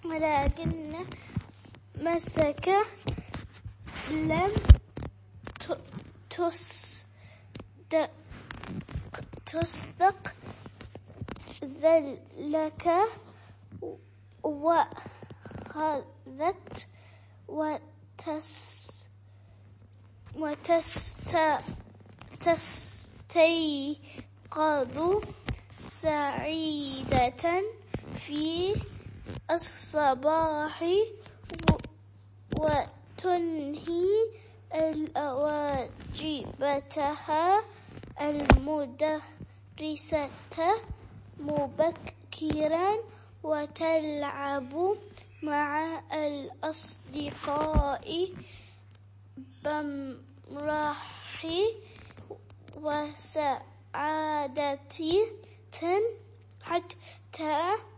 ولكن مسك لم تصدق ذلك وخذت وتستيقظ سعيدة في الصباح وتنهي واجباتها المدرسة مبكرا وتلعب مع الأصدقاء بمرح وسعادة حتى